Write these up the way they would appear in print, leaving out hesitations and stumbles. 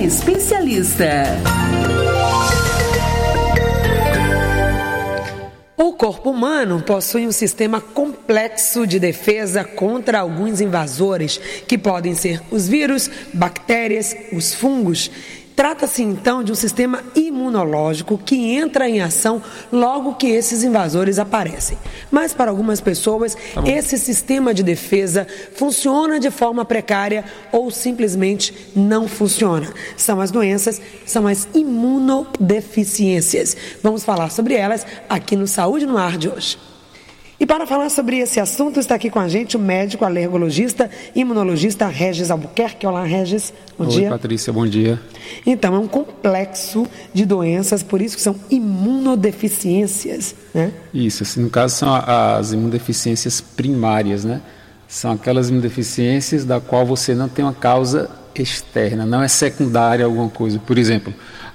especialista. O corpo humano possui um sistema complexo de defesa contra alguns invasores, que podem ser os vírus, bactérias, os fungos. Trata-se então de um sistema imunológico que entra em ação logo que esses invasores aparecem. Mas para algumas pessoas, esse sistema de defesa funciona de forma precária ou simplesmente não funciona. São as doenças, são as imunodeficiências. Vamos falar sobre elas aqui no Saúde no Ar de hoje. E para falar sobre esse assunto, está aqui com a gente o médico alergologista, imunologista Regis Albuquerque. Olá, Regis. Bom dia. Oi, Patrícia. Bom dia. Então, é um complexo de doenças, por isso que são imunodeficiências, né? Isso, assim, no caso são as imunodeficiências primárias, né? São aquelas imunodeficiências da qual você não tem uma causa externa, não é secundária alguma coisa. Por exemplo,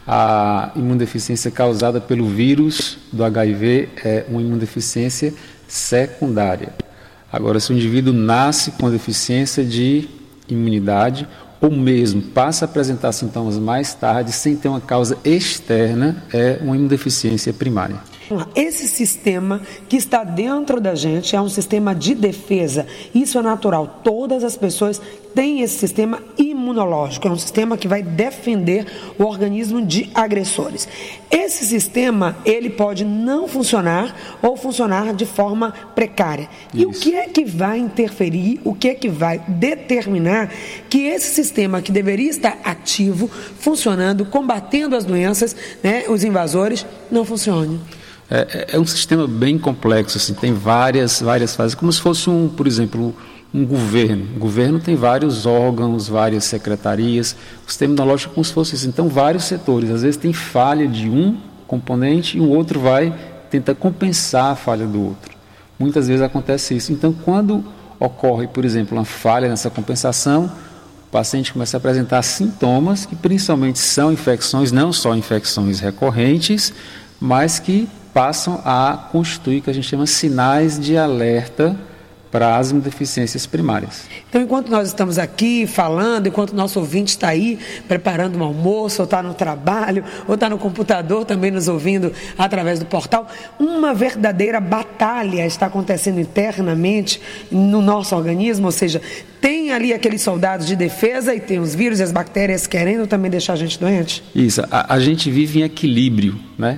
a imunodeficiência causada pelo vírus do HIV é uma imunodeficiência secundária. Agora, se o indivíduo nasce com deficiência de imunidade ou mesmo passa a apresentar sintomas mais tarde sem ter uma causa externa, é uma imunodeficiência primária. Esse sistema que está dentro da gente é um sistema de defesa. Isso é natural. Todas as pessoas têm esse sistema imunológico. É um sistema que vai defender o organismo de agressores. Esse sistema, ele pode não funcionar ou funcionar de forma precária. E o que é que vai interferir, o que é que vai determinar que esse sistema que deveria estar ativo, funcionando, combatendo as doenças, né, os invasores, não funcione? É um sistema bem complexo, assim, tem várias fases, como se fosse, por exemplo, um governo. O governo tem vários órgãos, várias secretarias, o sistema imunológico é como se fosse isso. Então, vários setores. Às vezes tem falha de um componente e o outro vai tentar compensar a falha do outro. Muitas vezes acontece isso. Então, quando ocorre, por exemplo, uma falha nessa compensação, o paciente começa a apresentar sintomas que principalmente são infecções, não só infecções recorrentes, mas que passam a constituir o que a gente chama sinais de alerta para as imunodeficiências primárias. Então, enquanto nós estamos aqui falando, enquanto o nosso ouvinte está aí preparando um almoço, ou está no trabalho, ou está no computador também nos ouvindo através do portal, uma verdadeira batalha está acontecendo internamente no nosso organismo, ou seja, tem ali aqueles soldados de defesa e tem os vírus e as bactérias querendo também deixar a gente doente? Isso, a gente vive em equilíbrio, né?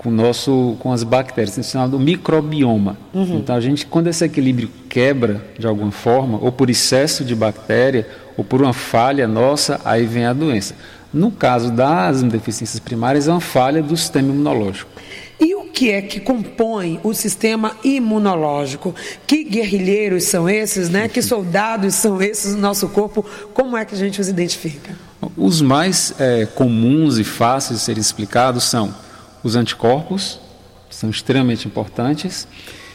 Com as bactérias, tem o chamado microbioma. Então, quando esse equilíbrio quebra de alguma forma, ou por excesso de bactéria, ou por uma falha nossa, aí vem a doença. No caso das deficiências primárias, é uma falha do sistema imunológico. E o que é que compõe o sistema imunológico? Que guerrilheiros são esses, né? Que soldados são esses no nosso corpo? Como é que a gente os identifica? Os mais comuns e fáceis de serem explicados são os anticorpos, que são extremamente importantes,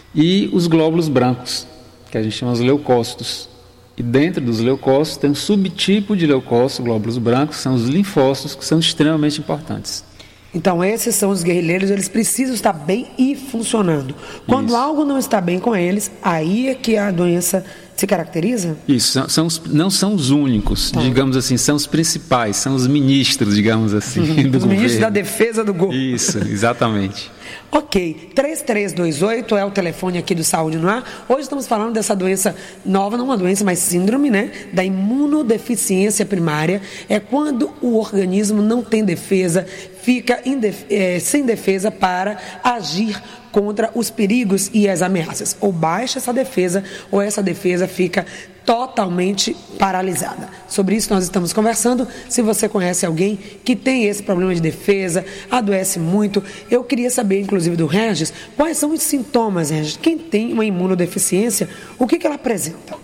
e os glóbulos brancos, que a gente chama de leucócitos. E dentro dos leucócitos tem um subtipo de leucócitos, glóbulos brancos, são os linfócitos, que são extremamente importantes. Então, esses são os guerrilheiros, eles precisam estar bem e funcionando. Quando algo não está bem com eles, aí é que a doença se caracteriza? Isso, não são os únicos, digamos assim, são os principais, são os ministros, digamos assim, do os ministros da defesa do corpo. Isso, exatamente. Ok, 3328 é o telefone aqui do Saúde no Ar. Hoje estamos falando dessa doença nova, não uma doença, mas síndrome, né? Da imunodeficiência primária. É quando o organismo não tem defesa, fica sem defesa para agir contra os perigos e as ameaças. Ou baixa essa defesa, ou essa defesa fica totalmente paralisada. Sobre isso nós estamos conversando. Se você conhece alguém que tem esse problema de defesa, adoece muito, eu queria saber, inclusive do Regis, quais são os sintomas, Regis? Quem tem uma imunodeficiência, o que ela apresenta?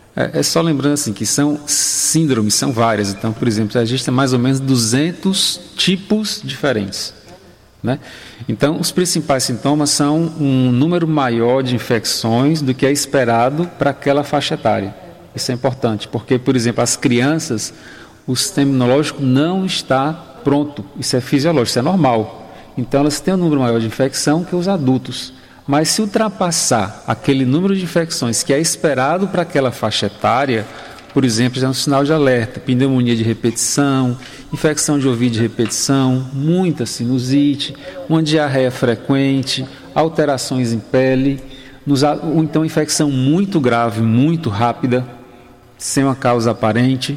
É só lembrando assim que são síndromes, são várias. Então, por exemplo, existem mais ou menos 200 tipos diferentes, né? Então, os principais sintomas são um número maior de infecções do que é esperado para aquela faixa etária. Isso é importante, porque, por exemplo, as crianças, o sistema imunológico não está pronto. Isso é fisiológico, isso é normal. Então, elas têm um número maior de infecção que os adultos. Mas se ultrapassar aquele número de infecções que é esperado para aquela faixa etária, por exemplo, já é um sinal de alerta. Pneumonia de repetição, infecção de ouvido de repetição, muita sinusite, uma diarreia frequente, alterações em pele, ou então infecção muito grave, muito rápida, sem uma causa aparente.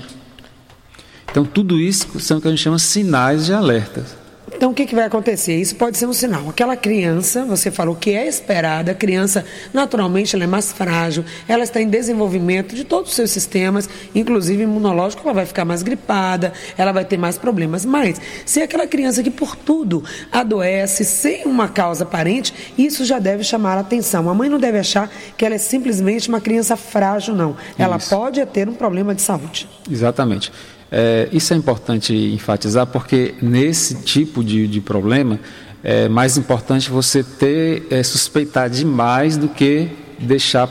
Então, tudo isso são o que a gente chama sinais de alerta. Então, o que vai acontecer? Isso pode ser um sinal. Aquela criança, você falou que é esperada, a criança, naturalmente, ela é mais frágil, ela está em desenvolvimento de todos os seus sistemas, inclusive imunológico, ela vai ficar mais gripada, ela vai ter mais problemas. Mas, se é aquela criança que, por tudo, adoece sem uma causa aparente, isso já deve chamar a atenção. A mãe não deve achar que ela é simplesmente uma criança frágil, não. Ela pode ter um problema de saúde. Exatamente. Isso é importante enfatizar, porque nesse tipo de problema é mais importante você suspeitar demais do que deixar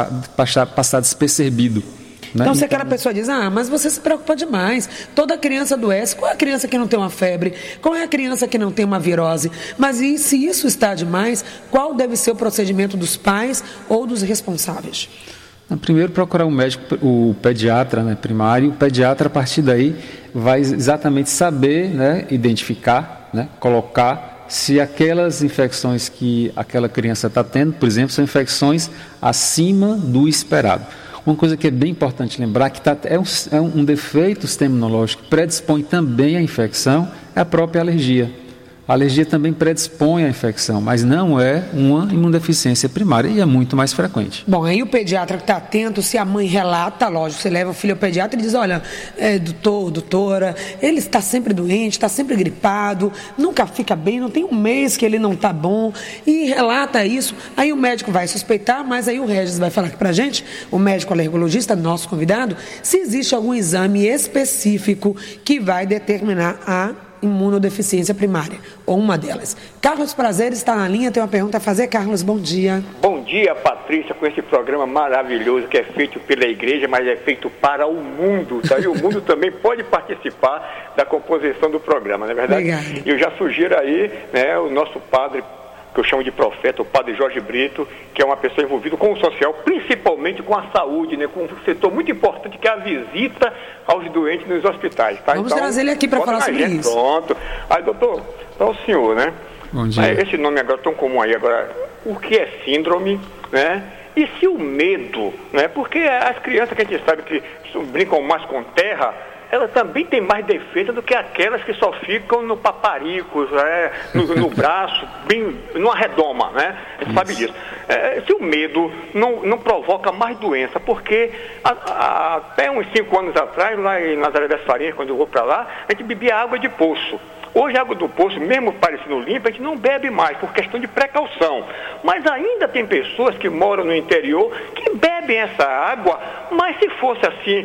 passar despercebido. Né? Então, se aquela pessoa diz, mas você se preocupa demais, toda criança adoece, qual é a criança que não tem uma febre, qual é a criança que não tem uma virose, mas e se isso está demais, qual deve ser o procedimento dos pais ou dos responsáveis? Primeiro, procurar um médico, o pediatra, né, primário. O pediatra, a partir daí, vai exatamente saber, né, identificar, né, colocar se aquelas infecções que aquela criança está tendo, por exemplo, são infecções acima do esperado. Uma coisa que é bem importante lembrar, que é um defeito do sistema imunológico que predispõe também à infecção, é a própria alergia. A alergia também predispõe à infecção, mas não é uma imunodeficiência primária e é muito mais frequente. Bom, aí o pediatra que está atento, se a mãe relata, lógico, você leva o filho ao pediatra e diz, olha, doutora, ele está sempre doente, está sempre gripado, nunca fica bem, não tem um mês que ele não está bom, e relata isso, aí o médico vai suspeitar, mas aí o Regis vai falar aqui pra gente, o médico alergologista, nosso convidado, se existe algum exame específico que vai determinar a imunodeficiência primária, ou uma delas. Carlos Prazeres está na linha, tem uma pergunta a fazer. Carlos, bom dia. Bom dia, Patrícia, com esse programa maravilhoso que é feito pela igreja, mas é feito para o mundo, tá? E o mundo também pode participar da composição do programa, não é verdade? Obrigada. E eu já sugiro aí, né, o nosso padre, que eu chamo de profeta, o padre Jorge Brito, que é uma pessoa envolvida com o social, principalmente com a saúde, né, com um setor muito importante que é a visita aos doentes nos hospitais. Tá? Vamos trazer ele aqui para falar sobre isso. Pronto. Aí, doutor, para o senhor, né? Bom dia. Esse nome agora tão comum aí, agora, o que é síndrome, né? E se o medo, né? Porque as crianças que a gente sabe que brincam mais com terra, ela também tem mais defesa do que aquelas que só ficam no paparico, no braço, bem, numa redoma, né? A gente sabe disso. Se o medo não provoca mais doença, porque até uns 5 anos atrás, lá em Nazaré das Farinhas, quando eu vou para lá, a gente bebia água de poço. Hoje a água do poço, mesmo parecendo limpa, a gente não bebe mais, por questão de precaução. Mas ainda tem pessoas que moram no interior que bebem essa água, mas se fosse assim,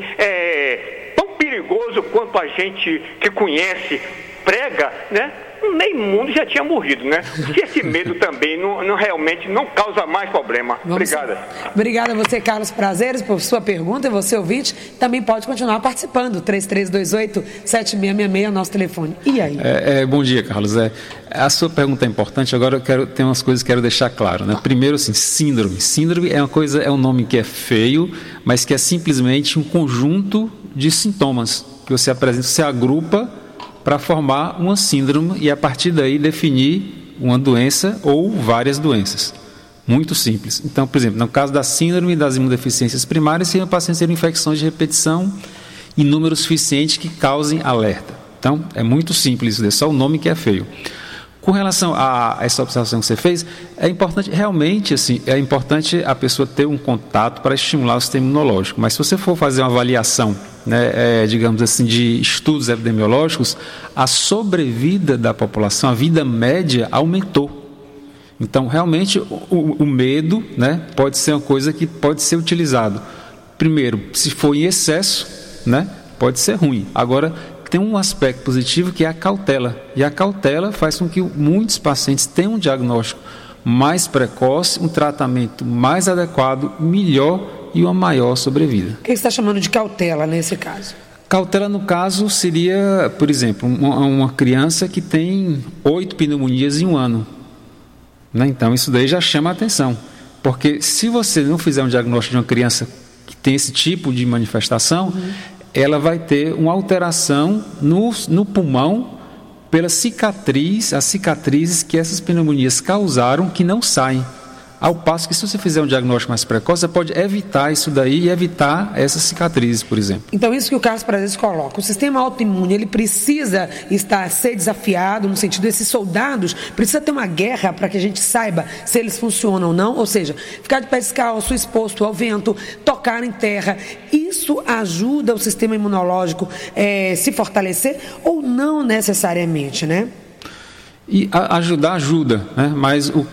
tão perigoso quanto a gente que conhece prega, né? Meio mundo já tinha morrido, né? Se esse medo também realmente não causa mais problema. Obrigada. Obrigada a você, Carlos Prazeres, por sua pergunta. E você, ouvinte, também pode continuar participando. 3328-7666 é o nosso telefone. E aí? Bom dia, Carlos. A sua pergunta é importante. Agora tem umas coisas que quero deixar claro, né? Primeiro, assim, síndrome. Síndrome é um nome que é feio, mas que é simplesmente um conjunto de sintomas que você apresenta, você agrupa para formar uma síndrome e a partir daí definir uma doença ou várias doenças. Muito simples. Então, por exemplo, no caso da síndrome das imunodeficiências primárias, seriam pacientes com infecções de repetição em número suficiente que causem alerta. Então, é muito simples, é só o nome que é feio. Com relação a essa observação que você fez, é importante, realmente, assim, é importante a pessoa ter um contato para estimular o sistema imunológico. Mas se você for fazer uma avaliação, né, digamos assim, de estudos epidemiológicos, a sobrevida da população, a vida média aumentou. Então, realmente, o medo, né, pode ser uma coisa que pode ser utilizado. Primeiro, se for em excesso, né, pode ser ruim. Agora, tem um aspecto positivo que é a cautela. E a cautela faz com que muitos pacientes tenham um diagnóstico mais precoce, um tratamento mais adequado, melhor e uma maior sobrevida. O que você está chamando de cautela nesse caso? Cautela, no caso, seria, por exemplo, uma criança que tem 8 pneumonias em um ano. Né? Então, isso daí já chama a atenção. Porque se você não fizer um diagnóstico de uma criança que tem esse tipo de manifestação, ela vai ter uma alteração no pulmão pela cicatriz, as cicatrizes que essas pneumonias causaram que não saem. Ao passo que, se você fizer um diagnóstico mais precoce, você pode evitar isso daí e evitar essas cicatrizes, por exemplo. Então, isso que o Carlos Prazeres coloca. O sistema autoimune, ele precisa ser desafiado, no sentido desses soldados, precisa ter uma guerra para que a gente saiba se eles funcionam ou não. Ou seja, ficar de pé descalço, exposto ao vento, tocar em terra. Isso ajuda o sistema imunológico se fortalecer ou não necessariamente, né? E ajuda, né? Mas o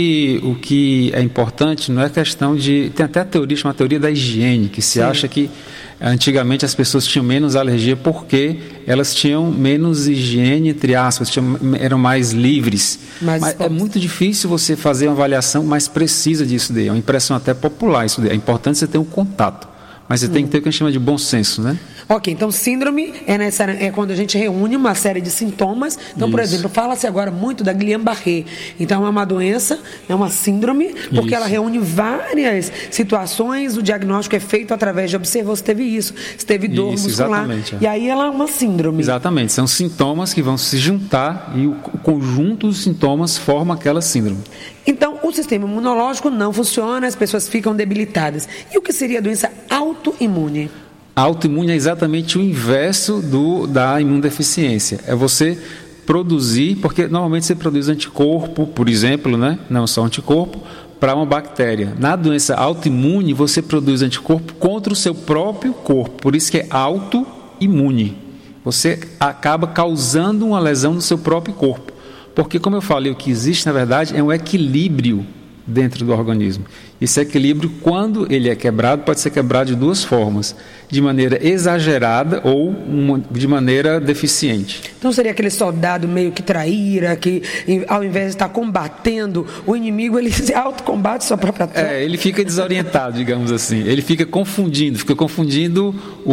que é importante não é questão de... Tem até a teoria, chama a teoria da higiene, que se acha que antigamente as pessoas tinham menos alergia porque elas tinham menos higiene, entre aspas, eram mais livres. Mas é muito difícil você fazer uma avaliação mais precisa disso daí, é uma impressão até popular isso daí. É importante você ter um contato, mas você tem que ter o que a gente chama de bom senso, né? Ok, então síndrome é quando a gente reúne uma série de sintomas. Então, por exemplo, fala-se agora muito da Guillain-Barré. Então, é uma doença, é uma síndrome, porque ela reúne várias situações. O diagnóstico é feito através de observar se teve isso, se teve dor muscular. E aí ela é uma síndrome. Exatamente, são sintomas que vão se juntar e o conjunto dos sintomas forma aquela síndrome. Então, o sistema imunológico não funciona, as pessoas ficam debilitadas. E o que seria a doença autoimune? A autoimune é exatamente o inverso da imunodeficiência. É você produzir, porque normalmente você produz anticorpo, por exemplo, né? Não só anticorpo, para uma bactéria. Na doença autoimune, você produz anticorpo contra o seu próprio corpo. Por isso que é autoimune. Você acaba causando uma lesão no seu próprio corpo. Porque, como eu falei, o que existe, na verdade, é um equilíbrio dentro do organismo. Esse equilíbrio, quando ele é quebrado, pode ser quebrado de duas formas: de maneira exagerada ou de maneira deficiente. Então seria aquele soldado meio que traíra, que ao invés de estar combatendo o inimigo, ele se autocombate sua própria tropa. Ele fica desorientado, digamos assim. Ele fica confundindo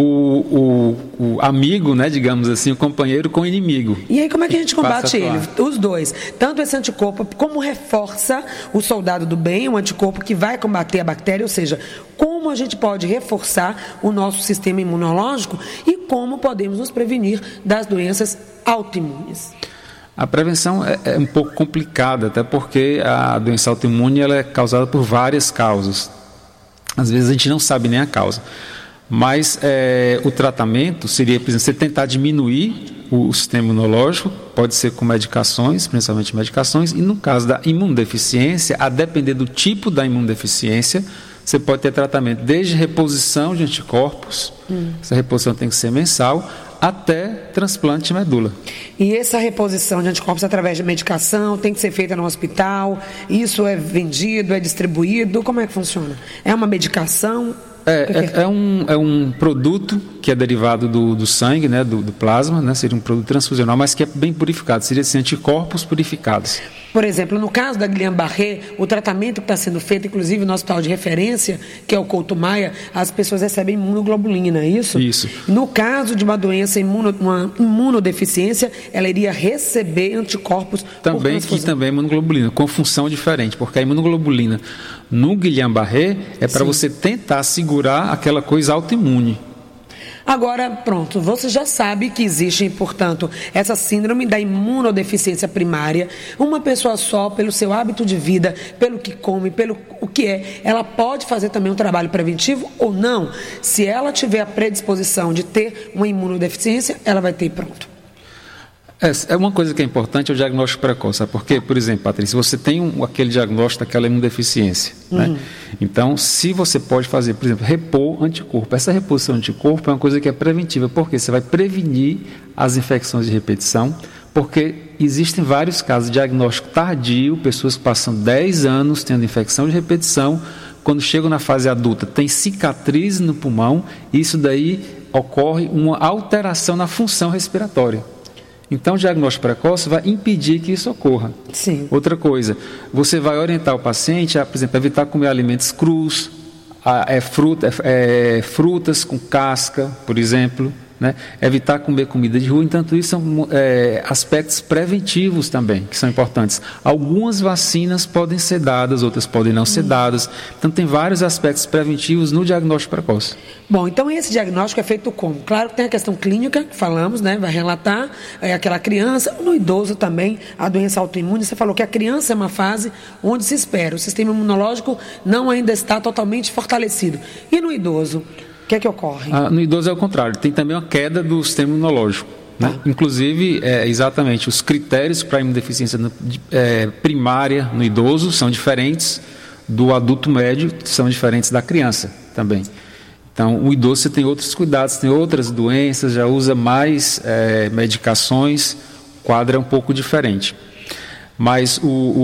o amigo, né, digamos assim, o companheiro com o inimigo. E aí como é que a gente combate ele? Os dois. Tanto esse anticorpo, como reforça o soldado do bem, um anticorpo que vai combater a bactéria, ou seja, como a gente pode reforçar o nosso sistema imunológico e como podemos nos prevenir das doenças autoimunes. A prevenção é um pouco complicada, até porque a doença autoimune ela é causada por várias causas. Às vezes a gente não sabe nem a causa. Mas o tratamento seria, por exemplo, você tentar diminuir o sistema imunológico, pode ser com medicações, principalmente medicações, e no caso da imunodeficiência, a depender do tipo da imunodeficiência, você pode ter tratamento desde reposição de anticorpos, essa reposição tem que ser mensal, até transplante de medula. E essa reposição de anticorpos através de medicação tem que ser feita no hospital? Isso é vendido, é distribuído? Como é que funciona? É uma medicação? É um produto que é derivado do sangue, né, do plasma, né, seria um produto transfusional, mas que é bem purificado, seria assim, anticorpos purificados. Por exemplo, no caso da Guillain-Barré, o tratamento que está sendo feito, inclusive no hospital de referência, que é o Couto Maia, as pessoas recebem imunoglobulina, é isso? Isso. No caso de uma doença, uma imunodeficiência, ela iria receber anticorpos também é imunoglobulina, com função diferente, porque a imunoglobulina no Guillain-Barré é para você tentar segurar aquela coisa autoimune. Agora, pronto, você já sabe que existe, portanto, essa síndrome da imunodeficiência primária. Uma pessoa só, pelo seu hábito de vida, pelo que come, pelo o que ela pode fazer também um trabalho preventivo ou não. Se ela tiver a predisposição de ter uma imunodeficiência, ela vai ter pronto. É uma coisa que é importante, é o diagnóstico precoce. Sabe por quê? Por exemplo, Patrícia, você tem aquele diagnóstico daquela imunodeficiência. Né? Então, se você pode fazer, por exemplo, repor anticorpo. Essa reposição de anticorpo é uma coisa que é preventiva, porque você vai prevenir as infecções de repetição, porque existem vários casos de diagnóstico tardio, pessoas que passam 10 anos tendo infecção de repetição, quando chegam na fase adulta, tem cicatriz no pulmão, e isso daí ocorre uma alteração na função respiratória. Então, o diagnóstico precoce vai impedir que isso ocorra. Sim. Outra coisa, você vai orientar o paciente a, por exemplo, evitar comer alimentos crus, frutas com casca, por exemplo, né? Evitar comer comida de rua. Entanto, isso são aspectos preventivos também, que são importantes. Algumas vacinas podem ser dadas, outras podem não ser dadas. Então, tem vários aspectos preventivos no diagnóstico precoce. Bom, então esse diagnóstico é feito como? Claro que tem a questão clínica, que falamos, né? Vai relatar aquela criança, no idoso também, a doença autoimune. Você falou que a criança é uma fase onde se espera. O sistema imunológico não ainda está totalmente fortalecido. E no idoso, o que é que ocorre? No idoso é o contrário, tem também uma queda do sistema imunológico. Né? Inclusive, exatamente, os critérios para a imunodeficiência primária no idoso são diferentes do adulto médio, são diferentes da criança também. Então, o idoso você tem outros cuidados, tem outras doenças, já usa mais medicações, o quadro é um pouco diferente. Mas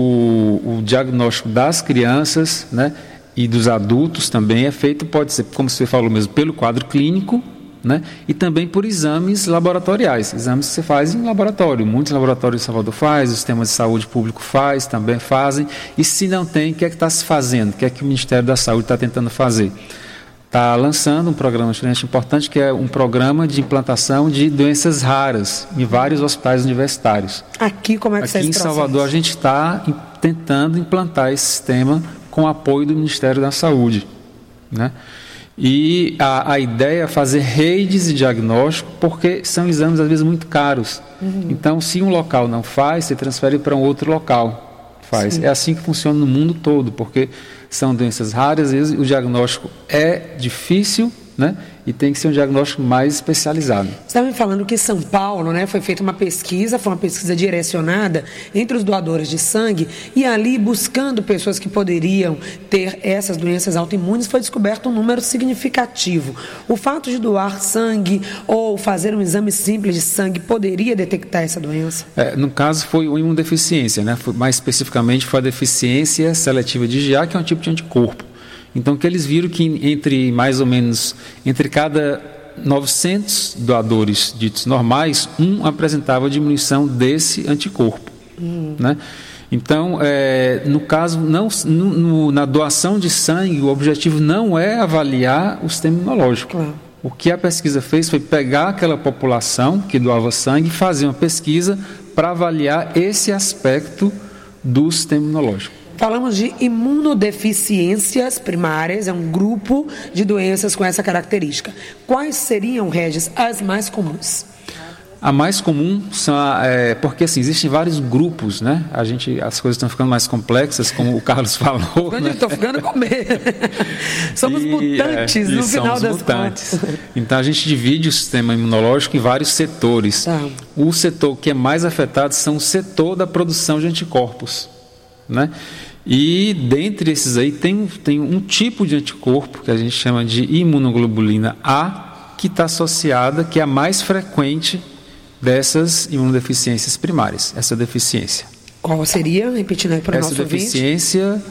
o diagnóstico das crianças, né, e dos adultos também é feito, pode ser, como você falou mesmo, pelo quadro clínico, né, e também por exames laboratoriais, exames que você faz em laboratório. Muitos laboratórios de Salvador fazem, o sistema de saúde público também fazem. E se não tem, o que é que está se fazendo? O que é que o Ministério da Saúde está tentando fazer? Está lançando um programa extremamente importante, que é um programa de implantação de doenças raras em vários hospitais universitários. Aqui, como é que está esse processo? Aqui em Salvador, a gente está tentando implantar esse sistema com apoio do Ministério da Saúde, né? E a ideia é fazer redes de diagnóstico, porque são exames, às vezes, muito caros. Então, se um local não faz, você transfere para um outro local. Faz. Sim. É assim que funciona no mundo todo, porque são doenças raras, às vezes o diagnóstico é difícil, né? E tem que ser um diagnóstico mais especializado. Você estava me falando que em São Paulo, né, foi feita uma pesquisa, foi uma pesquisa direcionada entre os doadores de sangue, e ali, buscando pessoas que poderiam ter essas doenças autoimunes, foi descoberto um número significativo. O fato de doar sangue ou fazer um exame simples de sangue poderia detectar essa doença? No caso, foi uma imunodeficiência, né? Mais especificamente, foi a deficiência seletiva de IgA, que é um tipo de anticorpo. Então, que eles viram que entre cada 900 doadores ditos normais, um apresentava diminuição desse anticorpo, né? Então, no caso, na doação de sangue, o objetivo não é avaliar o sistema imunológico. Claro. O que a pesquisa fez foi pegar aquela população que doava sangue e fazer uma pesquisa para avaliar esse aspecto do sistema imunológico. Falamos de imunodeficiências primárias, é um grupo de doenças com essa característica. Quais seriam, Regis, as mais comuns? A mais comum são, porque assim, existem vários grupos, né? As coisas estão ficando mais complexas, como o Carlos falou. Né? Estou ficando com medo. Somos mutantes no final das contas. Então a gente divide o sistema imunológico em vários setores. Tá. O setor que é mais afetado são o setor da produção de anticorpos, né? E dentre esses aí tem um tipo de anticorpo que a gente chama de imunoglobulina A, que está associada, que é a mais frequente dessas imunodeficiências primárias, essa deficiência. Qual seria? Repetindo para o nosso ouvinte. Essa deficiência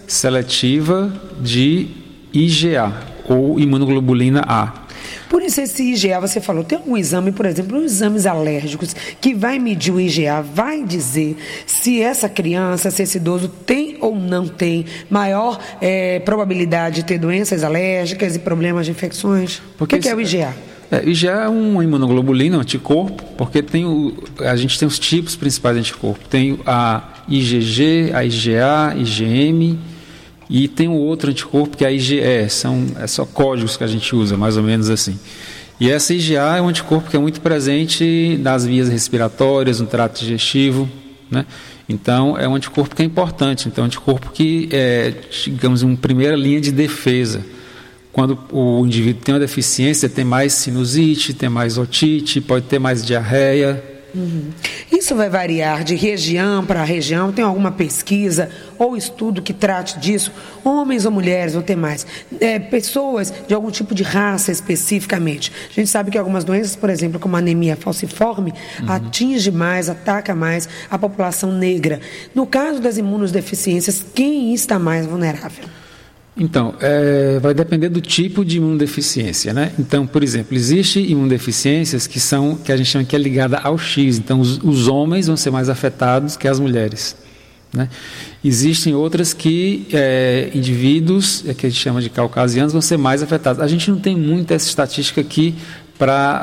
seletiva de IgA, ou imunoglobulina A. Por isso, esse IgA, você falou, tem algum exame, por exemplo, exames alérgicos, que vai medir o IgA, vai dizer se essa criança, se esse idoso tem ou não tem maior probabilidade de ter doenças alérgicas e problemas de infecções? Porque o que é o IgA? IgA é uma imunoglobulina, um anticorpo, porque a gente tem os tipos principais de anticorpo. Tem a IgG, a IgA, IgM, e tem um outro anticorpo que é a IgE, são só códigos que a gente usa, mais ou menos assim. E essa IgA é um anticorpo que é muito presente nas vias respiratórias, no trato digestivo, né? Então, é um anticorpo que é importante. Então, é um anticorpo que é, digamos, uma primeira linha de defesa. Quando o indivíduo tem uma deficiência, tem mais sinusite, tem mais otite, pode ter mais diarreia. Isso vai variar de região para região? Tem alguma pesquisa ou estudo que trate disso? Homens ou mulheres vão ter mais? Pessoas de algum tipo de raça especificamente? A gente sabe que algumas doenças, por exemplo, como a anemia falciforme, atinge mais, ataca mais a população negra. No caso das imunodeficiências, quem está mais vulnerável? Então, vai depender do tipo de imunodeficiência, né? Então, por exemplo, existem imunodeficiências que a gente chama que é ligada ao X. Então, os homens vão ser mais afetados que as mulheres, né? Existem outras que indivíduos, que a gente chama de caucasianos, vão ser mais afetados. A gente não tem muita essa estatística aqui para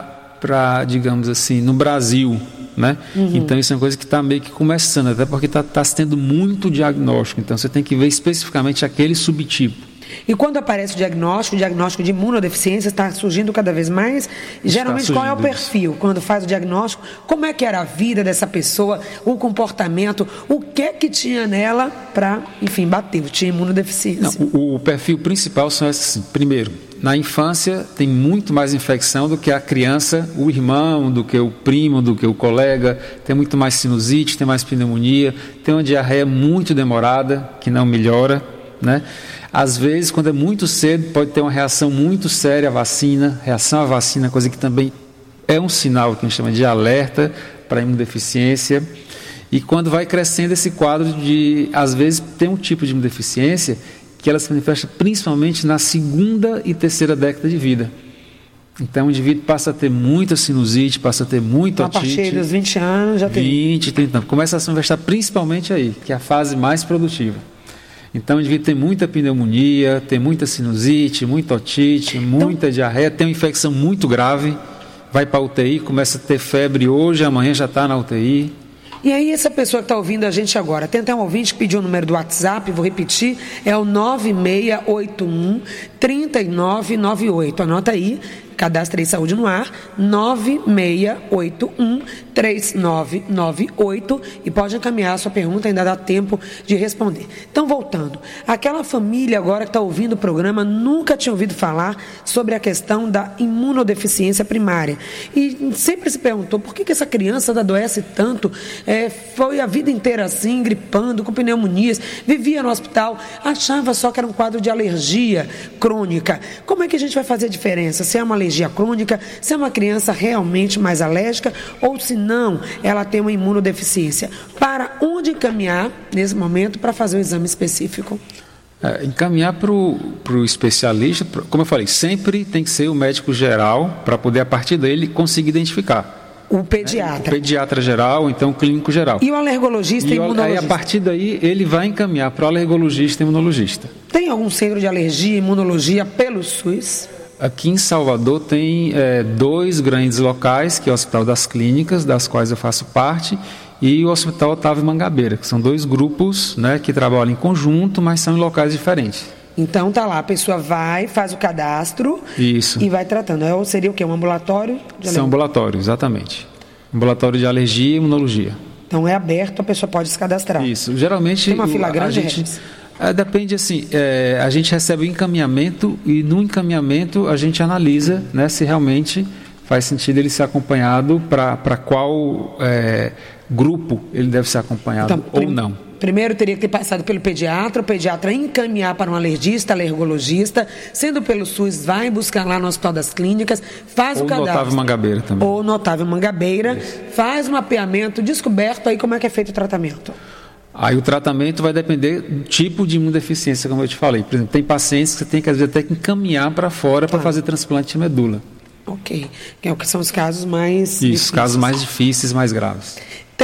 digamos assim, no Brasil, né? Então isso é uma coisa que está meio que começando, até porque está se tendo muito diagnóstico, então você tem que ver especificamente aquele subtipo. E quando aparece o diagnóstico de imunodeficiência está surgindo cada vez mais. Geralmente, qual é o perfil? Quando faz o diagnóstico, como é que era a vida dessa pessoa, o comportamento, o que tinha nela para, enfim, bater, tinha imunodeficiência? Não, o perfil principal são esses, assim. Primeiro, na infância tem muito mais infecção do que a criança, o irmão, do que o primo, do que o colega, tem muito mais sinusite, tem mais pneumonia, tem uma diarreia muito demorada, que não melhora, né? Às vezes, quando é muito cedo, pode ter uma reação muito séria à vacina. Reação à vacina, coisa que também é um sinal que a gente chama de alerta para a imunodeficiência. E quando vai crescendo esse quadro de, às vezes, tem um tipo de imunodeficiência que ela se manifesta principalmente na segunda e terceira década de vida. Então, o indivíduo passa a ter muita sinusite, passa a ter muita otite. A partir dos 20 anos já tem. 20, 30 anos. Começa a se manifestar principalmente aí, que é a fase mais produtiva. Então, o indivíduo tem muita pneumonia, tem muita sinusite, muita otite, muita diarreia, tem uma infecção muito grave, vai para a UTI, começa a ter febre hoje, amanhã já está na UTI. E aí, essa pessoa que está ouvindo a gente agora, tem até um ouvinte que pediu o número do WhatsApp, vou repetir, é o 9681-3998. Anota aí, Cadastrei Saúde no Ar, 9681-3998, e pode encaminhar a sua pergunta, ainda dá tempo de responder. Então, voltando, aquela família agora que está ouvindo o programa nunca tinha ouvido falar sobre a questão da imunodeficiência primária e sempre se perguntou por que essa criança adoece tanto, foi a vida inteira assim, gripando, com pneumonias, vivia no hospital, achava só que era um quadro de alergia crônica. Como é que a gente vai fazer a diferença? Se é uma alergia crônica, se é uma criança realmente mais alérgica ou se não, ela tem uma imunodeficiência. Para onde encaminhar nesse momento para fazer o exame específico? Encaminhar para o especialista, como eu falei, sempre tem que ser o médico geral para poder a partir dele conseguir identificar. O pediatra. O pediatra geral, ou então o clínico geral. E o alergologista e imunologista? Aí, a partir daí, ele vai encaminhar para o alergologista e imunologista. Tem algum centro de alergia e imunologia pelo SUS? Aqui em Salvador tem 2 grandes locais, que é o Hospital das Clínicas, das quais eu faço parte, e o Hospital Otávio Mangabeira, que são 2 grupos, né, que trabalham em conjunto, mas são em locais diferentes. Então tá lá, a pessoa vai, faz o cadastro. Isso. E vai tratando. Seria o quê? Um ambulatório? São ambulatório, exatamente. Ambulatório de alergia e imunologia. Então é aberto, a pessoa pode se cadastrar. Isso. Geralmente tem uma fila grande, depende assim, a gente recebe o encaminhamento e no encaminhamento a gente analisa, né, se realmente faz sentido ele ser acompanhado, para qual grupo ele deve ser acompanhado, então, ou não. Primeiro teria que ter passado pelo pediatra, o pediatra encaminhar para um alergista, alergologista, sendo pelo SUS, vai buscar lá no Hospital das Clínicas, faz o cadastro. Ou no Otávio Mangabeira também. Ou no Otávio Mangabeira, faz um mapeamento, descoberto, aí como é que é feito o tratamento? Aí o tratamento vai depender do tipo de imunodeficiência, como eu te falei. Por exemplo, tem pacientes que você tem que às vezes até que encaminhar para fora para fazer transplante de medula. Ok, que são os casos mais difíceis. Casos mais difíceis, mais graves.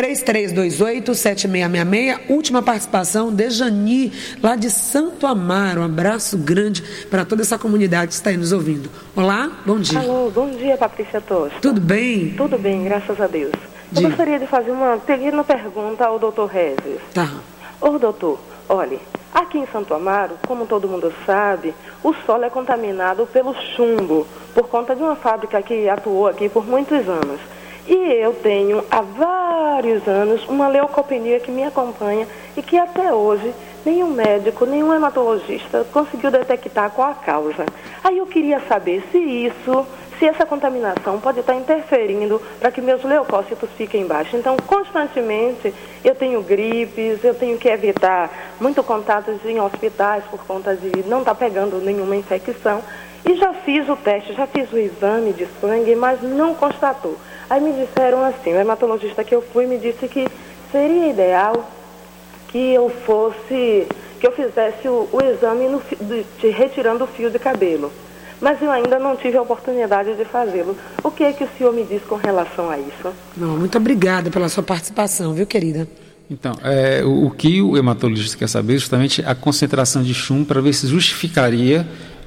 3328-7666, última participação de Jani, lá de Santo Amaro. Um abraço grande para toda essa comunidade que está aí nos ouvindo. Olá, bom dia. Alô, bom dia, Patrícia Tosta. Tudo bem? Tudo bem, graças a Deus. Eu gostaria de fazer uma pequena pergunta ao doutor Regis. Tá. Ô, doutor, olha, aqui em Santo Amaro, como todo mundo sabe, o solo é contaminado pelo chumbo, por conta de uma fábrica que atuou aqui por muitos anos. E eu tenho há vários anos uma leucopenia que me acompanha e que até hoje nenhum médico, nenhum hematologista conseguiu detectar qual a causa. Aí eu queria saber se essa contaminação pode estar interferindo para que meus leucócitos fiquem baixos. Então, constantemente, eu tenho gripes, eu tenho que evitar muito contatos em hospitais por conta de não estar pegando nenhuma infecção. E já fiz o teste, já fiz o exame de sangue, mas não constatou. Aí me disseram assim, o hematologista que eu fui me disse que seria ideal que eu fizesse o exame retirando o fio de cabelo. Mas eu ainda não tive a oportunidade de fazê-lo. O que é que o senhor me diz com relação a isso? Não, muito obrigada pela sua participação, viu, querida? Então, o que o hematologista quer saber é justamente a concentração de chumbo para ver se justificaria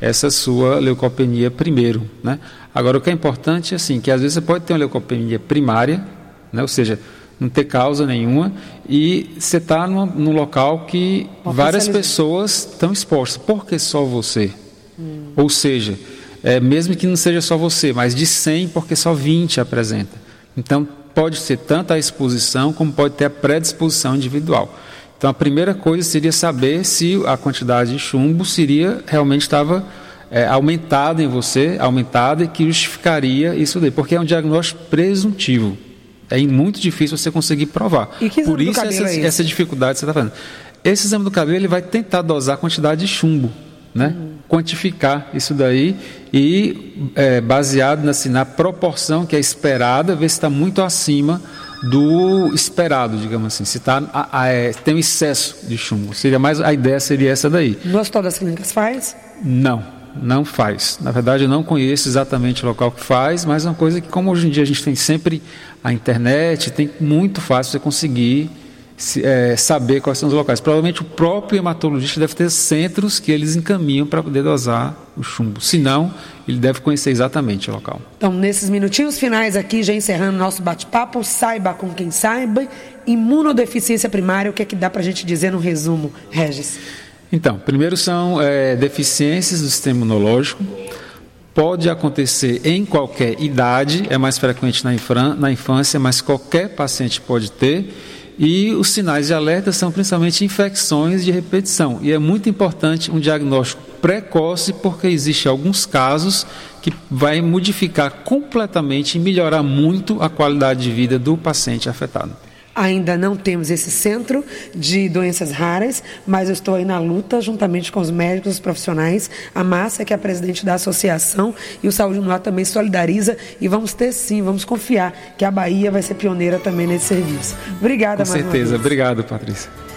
essa sua leucopenia primeiro, né? Agora, o que é importante é assim, que às vezes você pode ter uma leucopenia primária, né? Ou seja, não ter causa nenhuma, e você está num local que várias pessoas estão expostas. Por que só você? Ou seja, mesmo que não seja só você, mas de 100, porque só 20 apresenta. Então, pode ser tanto a exposição, como pode ter a predisposição individual. Então, a primeira coisa seria saber se a quantidade de chumbo realmente estava aumentada em você, aumentada, e que justificaria isso daí, porque é um diagnóstico presuntivo. É muito difícil você conseguir provar. E que exame Por isso, do cabelo essa dificuldade que você está fazendo. Esse exame do cabelo ele vai tentar dosar a quantidade de chumbo, né? Quantificar isso daí e, baseado na proporção que é esperada, ver se está muito acima do esperado, digamos assim, se tem um excesso de chumbo. A ideia seria essa daí. No Hospital das Clínicas faz? Não faz. Na verdade, eu não conheço exatamente o local que faz, mas é uma coisa que, como hoje em dia a gente tem sempre a internet, tem muito fácil você conseguir saber quais são os locais. Provavelmente o próprio hematologista deve ter centros que eles encaminham para poder dosar o chumbo. Se não, ele deve conhecer exatamente o local. Então, nesses minutinhos finais aqui, já encerrando nosso bate-papo, saiba com quem saiba, imunodeficiência primária, o que é que dá para a gente dizer no resumo, Regis? Então, primeiro são deficiências do sistema imunológico. Pode acontecer em qualquer idade, é mais frequente na infância, mas qualquer paciente pode ter. E os sinais de alerta são principalmente infecções de repetição. E é muito importante um diagnóstico precoce, porque existem alguns casos que vai modificar completamente e melhorar muito a qualidade de vida do paciente afetado. Ainda não temos esse centro de doenças raras, mas eu estou aí na luta, juntamente com os médicos, os profissionais, a Márcia, que é a presidente da associação, e o Saúde no Ar também solidariza, e vamos ter sim, vamos confiar que a Bahia vai ser pioneira também nesse serviço. Obrigada, Com certeza, obrigado, Patrícia.